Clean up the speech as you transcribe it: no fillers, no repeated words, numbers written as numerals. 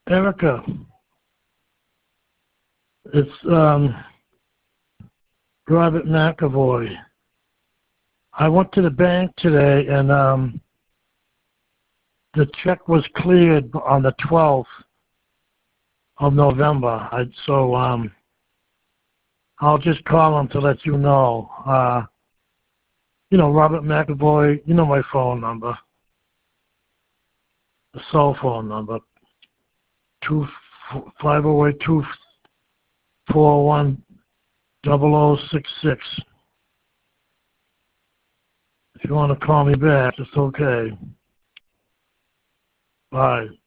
Erica, it's Robert McAvoy. I went to the bank today, and the check was cleared on the 12th of November. I'll just call him to let you know. Robert McAvoy, you know my phone number, the cell phone number, 508-241-0066. If you want to call me back, it's okay. Bye.